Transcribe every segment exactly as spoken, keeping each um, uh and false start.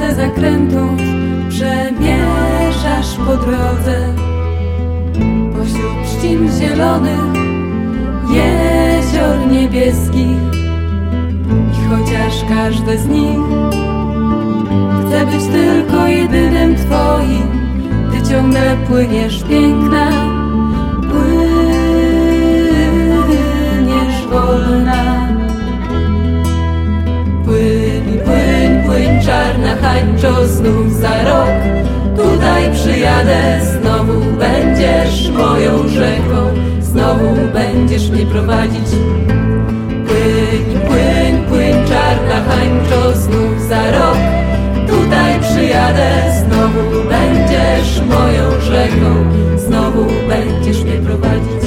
Tysiące zakrętów przemierzasz po drodze, pośród trzcin zielonych, jezior niebieskich. I chociaż każde z nich chce być tylko jedynym twoim, ty ciągle płyniesz piękna, płyniesz wolna. Płyń, płyń, płyń, czarna hańczo, znów za rok tutaj przyjadę. Znowu będziesz moją rzeką, znowu będziesz mnie prowadzić. Płyń, płyń, płyń, czarna hańczo, znów za rok tutaj przyjadę. Znowu będziesz moją rzeką, znowu będziesz mnie prowadzić.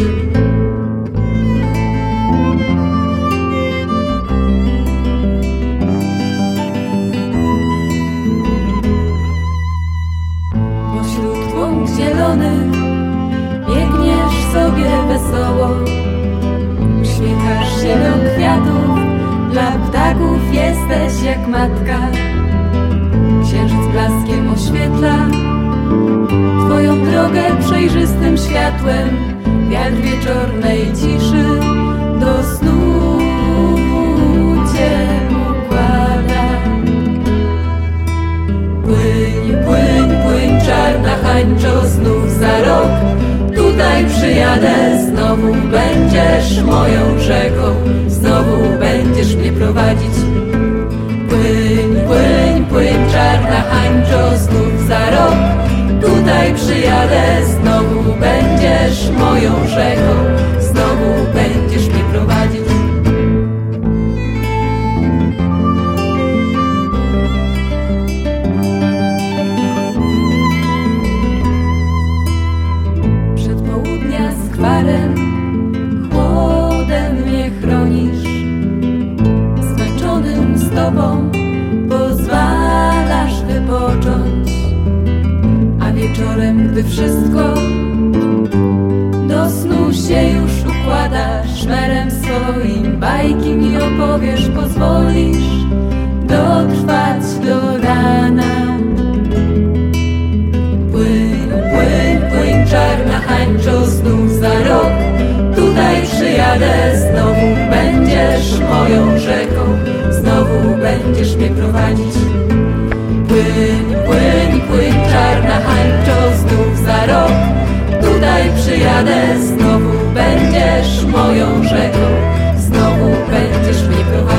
Pośród łąk zielonych biegniesz sobie wesoło, uśmiechasz się do kwiatów, dla ptaków jesteś jak matka. Księżyc blaskiem oświetla twoją drogę przejrzystym światłem, wiatr wieczornej ciszy do snu cię układa. Płyń, płyń, płyń, czarna hańczo, znów za rok tutaj przyjadę. Znowu będziesz moją rzeką, znowu będziesz mnie prowadzić. Płyń, płyń, płyń, czarna hańczo, znów za rok tutaj przyjadę. Znowu będziesz moją rzeką, znowu będziesz mnie prowadzić. Przed południa skwarem, chłodem mnie chronisz. Zmęczonym z tobą pozwalasz wypocząć, a wieczorem, gdy wszystko do snu się już układa, szmerem swoim bajki mi opowiesz, pozwolisz dotrwać do rana. Płyń, płyń, płyń, czarna hańczo, znów za rok tutaj przyjadę. Znowu będziesz moją rzeką, znowu będziesz mnie prowadzić. Płyń, płyń, płyń, czarna hańczo, znów za rok tutaj przyjadę. Znowu będziesz moją rzeką, znowu będziesz mnie prowadzić.